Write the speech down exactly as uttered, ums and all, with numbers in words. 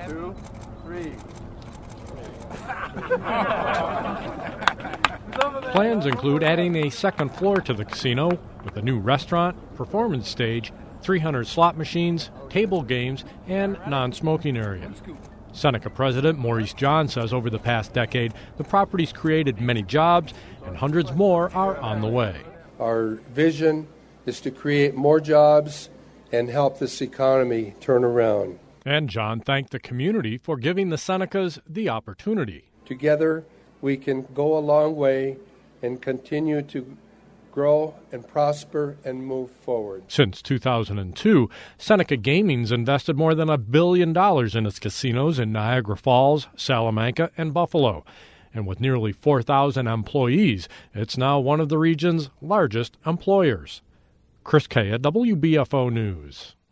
two, three. Plans include adding a second floor to the casino with a new restaurant, performance stage, three hundred slot machines, table games, and non-smoking area. Seneca President Maurice John says over the past decade, the property's created many jobs and hundreds more are on the way. Our vision is to create more jobs and help this economy turn around. And John thanked the community for giving the Senecas the opportunity. Together, we can go a long way and continue to grow and prosper and move forward. Since two thousand two, Seneca Gaming's invested more than a billion dollars in its casinos in Niagara Falls, Salamanca, and Buffalo. And with nearly four thousand employees, it's now one of the region's largest employers. Chris Kaya, W B F O News.